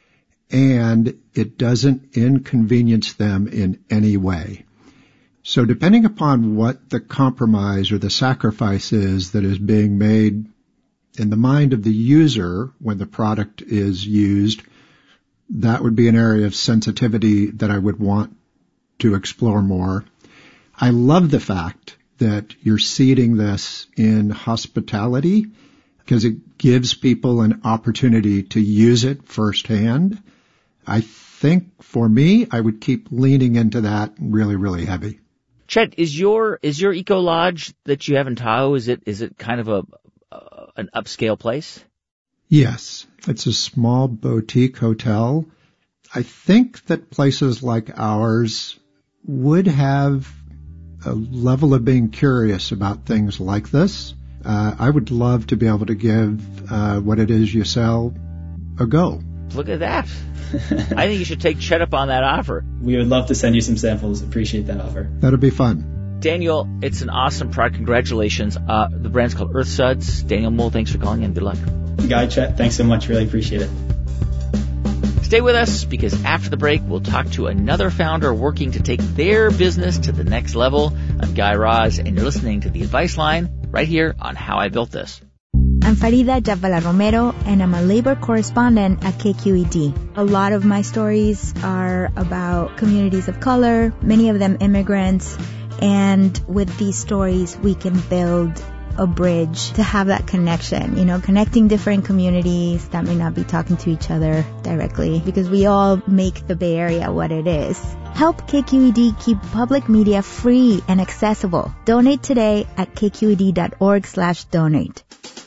and it doesn't inconvenience them in any way. So depending upon what the compromise or the sacrifice is that is being made in the mind of the user when the product is used, that would be an area of sensitivity that I would want to explore more. I love the fact that you're seeding this in hospitality because it gives people an opportunity to use it firsthand. I think for me, I would keep leaning into that really, really heavy. Chet, is your is your Eco Lodge that you have in Tahoe, is it is it kind of a uh, an upscale place? Yes, it's a small boutique hotel. I think that places like ours would have a level of being curious about things like this. Uh, I would love to be able to give uh, what it is you sell a go. Look at that. I think you should take Chet up on that offer. We would love to send you some samples. Appreciate that offer. That'll be fun. Daniel, it's an awesome product. Congratulations. Uh, the brand's called Earth Suds. Daniel Mole, thanks for calling in. Good luck. Guy, Chet, thanks so much. Really appreciate it. Stay with us because after the break, we'll talk to another founder working to take their business to the next level. I'm Guy Raz, and you're listening to The Advice Line right here on How I Built This. I'm Farida Jabvala Romero, and I'm a labor correspondent at K Q E D. A lot of my stories are about communities of color, many of them immigrants, and with these stories, we can build a bridge to have that connection, you know, connecting different communities that may not be talking to each other directly, because we all make the Bay Area what it is. Help K Q E D keep public media free and accessible. Donate today at kqed.org slash donate.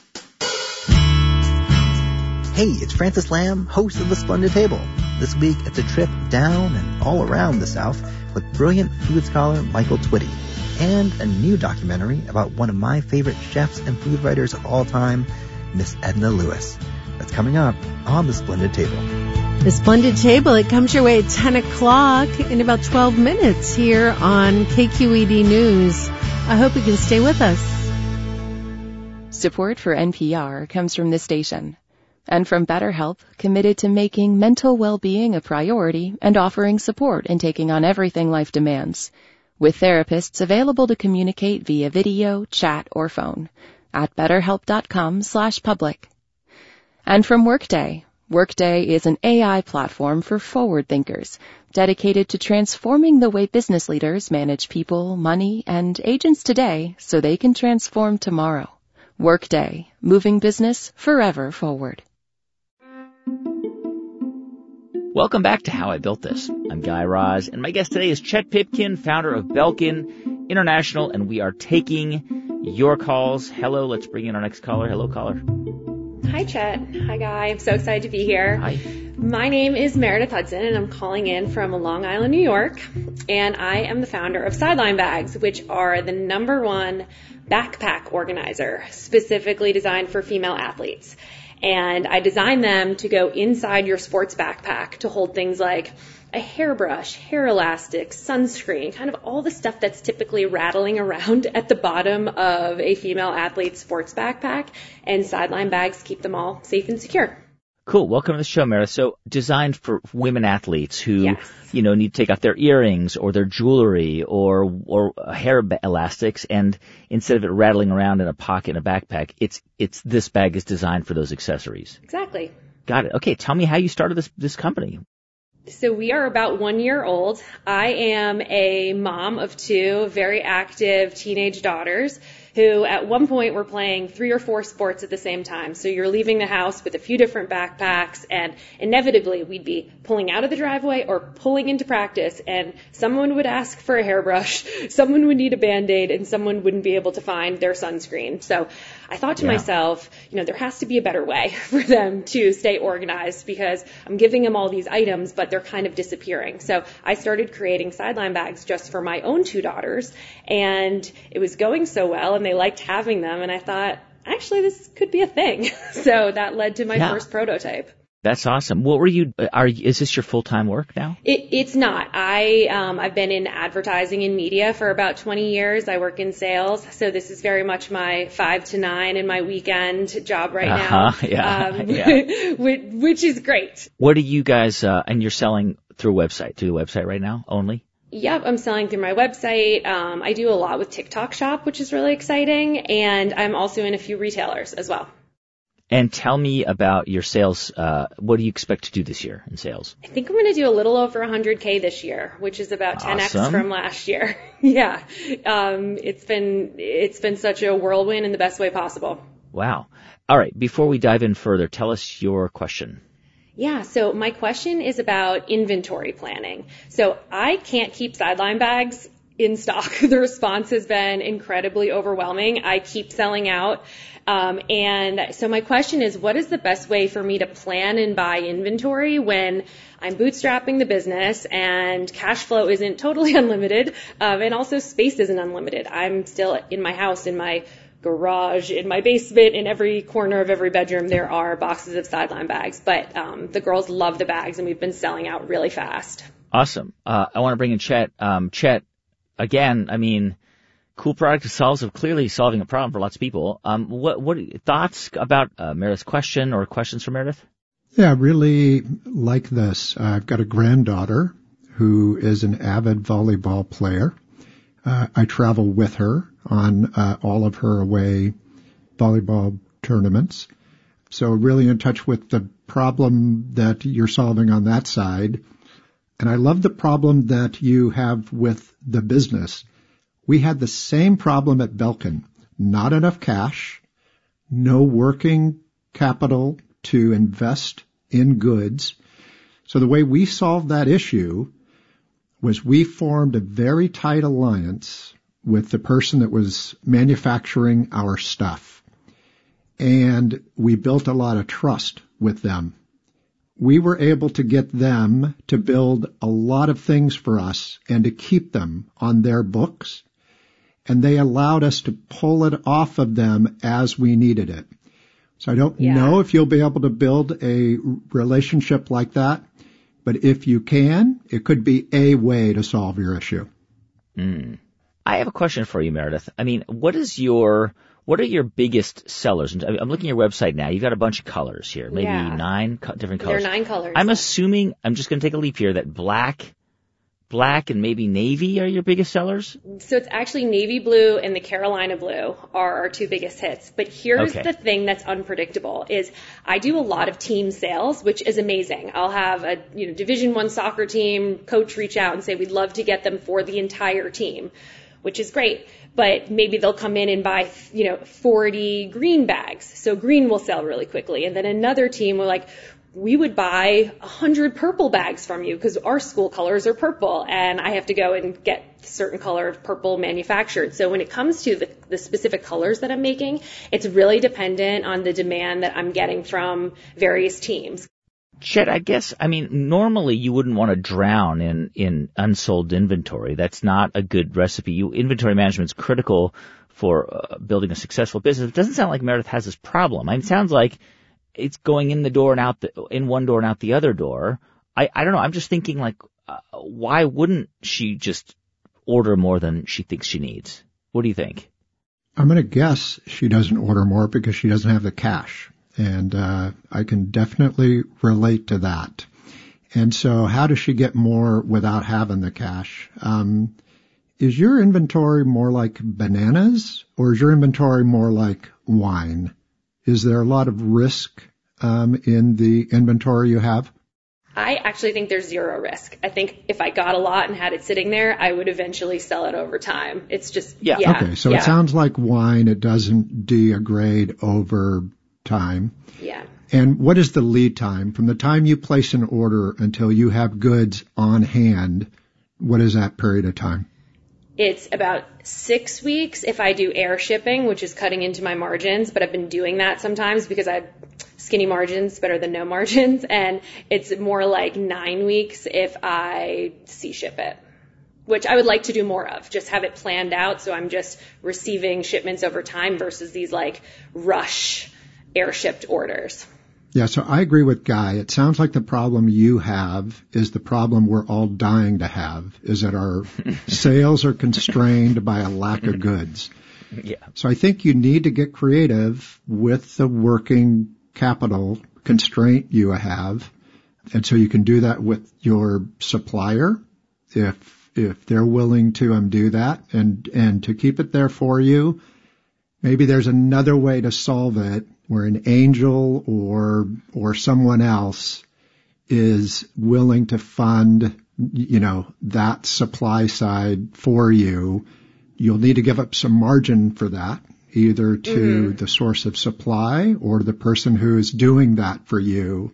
Hey, it's Francis Lamb, host of The Splendid Table. This week, it's a trip down and all around the South with brilliant food scholar Michael Twitty, and a new documentary about one of my favorite chefs and food writers of all time, Miss Edna Lewis. That's coming up on The Splendid Table. The Splendid Table, it comes your way at ten o'clock in about twelve minutes here on K Q E D News. I hope you can stay with us. Support for N P R comes from this station and from BetterHelp, committed to making mental well-being a priority and offering support in taking on everything life demands, with therapists available to communicate via video, chat, or phone at betterhelp.com slash public. And from Workday. Workday is an A I platform for forward thinkers, dedicated to transforming the way business leaders manage people, money, and agents today so they can transform tomorrow. Workday, moving business forever forward. Welcome back to How I Built This. I'm Guy Raz, and my guest today is Chet Pipkin, founder of Belkin International, and we are taking your calls. Hello, let's bring in our next caller. Hello, caller. Hi, Chet. Hi, Guy. I'm so excited to be here. Hi. My name is Meredith Hudson, and I'm calling in from Long Island, New York, and I am the founder of Sideline Bags, which are the number one backpack organizer, specifically designed for female athletes. And I designed them to go inside your sports backpack to hold things like a hairbrush, hair elastic, sunscreen, kind of all the stuff that's typically rattling around at the bottom of a female athlete's sports backpack. And Sideline Bags keep them all safe and secure. Cool. Welcome to the show, Meredith. So designed for women athletes who, yes. you know, need to take off their earrings or their jewelry or or hair elastics, and instead of it rattling around in a pocket in a backpack, it's it's this bag is designed for those accessories. Exactly. Got it. Okay, tell me how you started this this company. So we are about one year old. I am a mom of two very active teenage daughters who at one point were playing three or four sports at the same time. So you're leaving the house with a few different backpacks, and inevitably we'd be pulling out of the driveway or pulling into practice, and someone would ask for a hairbrush, someone would need a Band-Aid, and someone wouldn't be able to find their sunscreen. So I thought to yeah. myself, you know, there has to be a better way for them to stay organized, because I'm giving them all these items, but they're kind of disappearing. So I started creating Sideline Bags just for my own two daughters, and it was going so well, and they liked having them, and I thought, actually, this could be a thing. So that led to my yeah. first prototype. That's awesome. What were you, are, is this your full-time work now? It, it's not. I, um, I've been in advertising and media for about twenty years. I work in sales. So this is very much my five to nine and my weekend job right uh-huh. now. Yeah. Um, yeah. which, which is great. What do you guys, uh, and you're selling through a website, through the website right now only? Yep, I'm selling through my website. Um, I do a lot with TikTok Shop, which is really exciting. And I'm also in a few retailers as well. And tell me about your sales. Uh, what do you expect to do this year in sales? I think I'm going to do a little over one hundred K this year, which is about ten X Awesome. from last year. yeah, um, it's been it's been such a whirlwind in the best way possible. Wow. All right. Before we dive in further, tell us your question. Yeah, so my question is about inventory planning. So I can't keep Sideline Bags in stock. The response has been incredibly overwhelming. I keep selling out. Um, and so my question is, what is the best way for me to plan and buy inventory when I'm bootstrapping the business and cash flow isn't totally unlimited, um, and also space isn't unlimited? I'm still in my house, in my garage, in my basement, in every corner of every bedroom, there are boxes of Sideline Bags. But um, the girls love the bags, and we've been selling out really fast. Awesome. Uh, I want to bring in Chet. Um, Chet, again, I mean, cool product to solve, so clearly solving a problem for lots of people. Um, what what thoughts about uh, Meredith's question or questions for Meredith? Yeah, I really like this. Uh, I've got a granddaughter who is an avid volleyball player. Uh, I travel with her on uh, all of her away volleyball tournaments. So really in touch with the problem that you're solving on that side. And I love the problem that you have with the business. We had the same problem at Belkin. Not enough cash, no working capital to invest in goods. So the way we solved that issue was we formed a very tight alliance with the person that was manufacturing our stuff. And we built a lot of trust with them. We were able to get them to build a lot of things for us and to keep them on their books. And they allowed us to pull it off of them as we needed it. So I don't yeah. know if you'll be able to build a relationship like that. But if you can, it could be a way to solve your issue. Mm. I have a question for you, Meredith. I mean, what is your, what are your biggest sellers? I'm looking at your website now. You've got a bunch of colors here, maybe yeah. nine co- different colors. There are nine colors. I'm assuming, I'm just going to take a leap here, that black, black and maybe navy are your biggest sellers? So it's actually navy blue and the Carolina blue are our two biggest hits. But here's okay. the thing that's unpredictable is I do a lot of team sales, which is amazing. I'll have a you know Division One soccer team coach reach out and say we'd love to get them for the entire team. which is great. But maybe they'll come in and buy, you know, forty green bags. So green will sell really quickly. And then another team will like, we would buy one hundred purple bags from you because our school colors are purple and I have to go and get a certain color of purple manufactured. So when it comes to the, the specific colors that I'm making, it's really dependent on the demand that I'm getting from various teams. Chet, I guess, I mean, normally you wouldn't want to drown in, in unsold inventory. That's not a good recipe. You, inventory management is critical for uh, building a successful business. It doesn't sound like Meredith has this problem. I mean, it sounds like it's going in the door and out the, in one door and out the other door. I, I don't know. I'm just thinking like, uh, why wouldn't she just order more than she thinks she needs? What do you think? I'm going to guess she doesn't order more because she doesn't have the cash. And uh, I can definitely relate to that. And so how does she get more without having the cash? Um, is your inventory more like bananas or is your inventory more like wine? Is there a lot of risk um, in the inventory you have? I actually think there's zero risk. I think if I got a lot and had it sitting there, I would eventually sell it over time. It's just, yeah. yeah okay, so yeah. It sounds like wine. It doesn't degrade over time. Yeah. And what is the lead time? From the time you place an order until you have goods on hand, what is that period of time? It's about six weeks if I do air shipping, which is cutting into my margins, but I've been doing that sometimes because I have skinny margins better than no margins, and it's more like nine weeks if I sea ship it, which I would like to do more of, just have it planned out so I'm just receiving shipments over time versus these like rush air shipped orders. Yeah, so I agree with Guy. It sounds like the problem you have is the problem we're all dying to have, is that our sales are constrained by a lack of goods. Yeah. So I think you need to get creative with the working capital constraint you have. And so you can do that with your supplier if if they're willing to um, do that and, and to keep it there for you. Maybe there's another way to solve it where an angel or or someone else is willing to fund, you know, that supply side for you. You'll need to give up some margin for that, either to mm-hmm. the source of supply or the person who is doing that for you.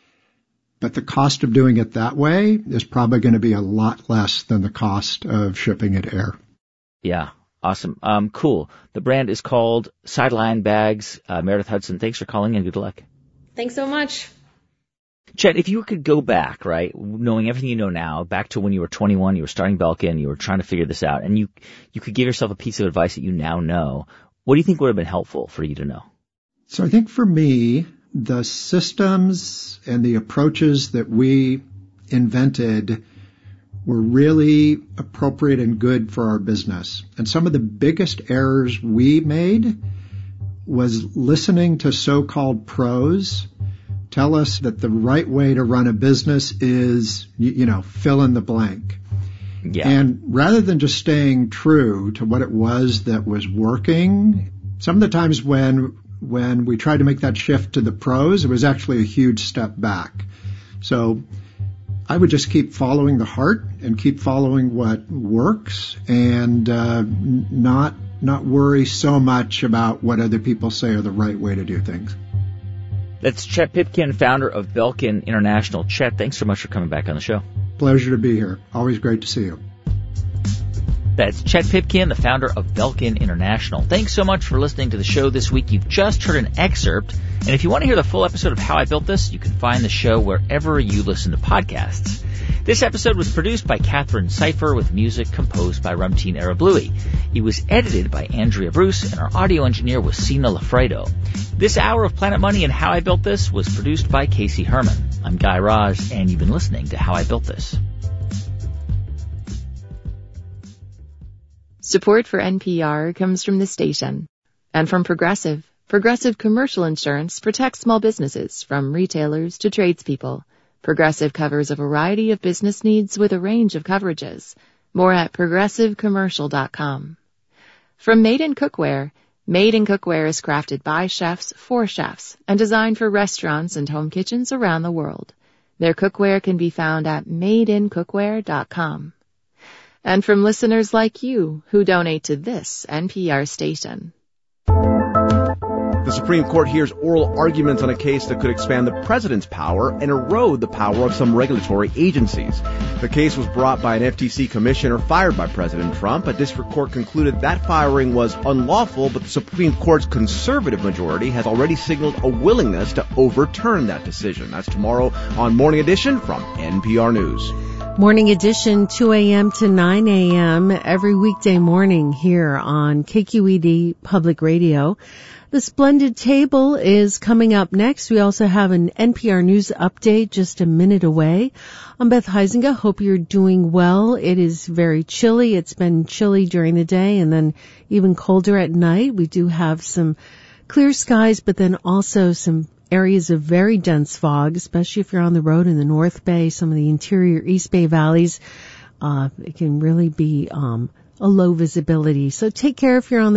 But the cost of doing it that way is probably going to be a lot less than the cost of shipping it air. Yeah. Awesome. Um, cool. The brand is called Sideline Bags. Uh, Meredith Hudson, thanks for calling and good luck. Thanks so much. Chet, if you could go back, right, knowing everything you know now, back to when you were twenty-one, you were starting Belkin, you were trying to figure this out, and you you could give yourself a piece of advice that you now know, what do you think would have been helpful for you to know? So I think for me, the systems and the approaches that we invented were really appropriate and good for our business. And some of the biggest errors we made was listening to so-called pros tell us that the right way to run a business is, you, you know, fill in the blank. Yeah. And rather than just staying true to what it was that was working, some of the times when when we tried to make that shift to the pros, it was actually a huge step back. So I would just keep following the heart and keep following what works and uh, not not worry so much about what other people say are the right way to do things. That's Chet Pipkin, founder of Belkin International. Chet, thanks so much for coming back on the show. Pleasure to be here. Always great to see you. That's Chet Pipkin, the founder of Belkin International. Thanks so much for listening to the show this week. You've just heard an excerpt. And if you want to hear the full episode of How I Built This, you can find the show wherever you listen to podcasts. This episode was produced by Catherine Cipher with music composed by Ramtin Arablouei. It was edited by Andrea Bruce, and our audio engineer was Sina Lafredo. This hour of Planet Money and How I Built This was produced by Casey Herman. I'm Guy Raz, and you've been listening to How I Built This. Support for N P R comes from the station and from Progressive. Progressive Commercial Insurance protects small businesses from retailers to tradespeople. Progressive covers a variety of business needs with a range of coverages. More at progressive commercial dot com. From Made in Cookware, Made in Cookware is crafted by chefs for chefs and designed for restaurants and home kitchens around the world. Their cookware can be found at made in cookware dot com. And from listeners like you who donate to this N P R station. The Supreme Court hears oral arguments on a case that could expand the president's power and erode the power of some regulatory agencies. The case was brought by an F T C commissioner fired by President Trump. A district court concluded that firing was unlawful, but the Supreme Court's conservative majority has already signaled a willingness to overturn that decision. That's tomorrow on Morning Edition from N P R News. Morning Edition, two a.m. to nine a.m. every weekday morning here on K Q E D Public Radio. The Splendid Table is coming up next. We also have an N P R News update just a minute away. I'm Beth Heisinger. Hope you're doing well. It is very chilly. It's been chilly during the day and then even colder at night. We do have some clear skies, but then also some areas of very dense fog, especially if you're on the road in the North Bay, some of the interior East Bay valleys. Uh, it can really be um, a low visibility. So take care if you're on the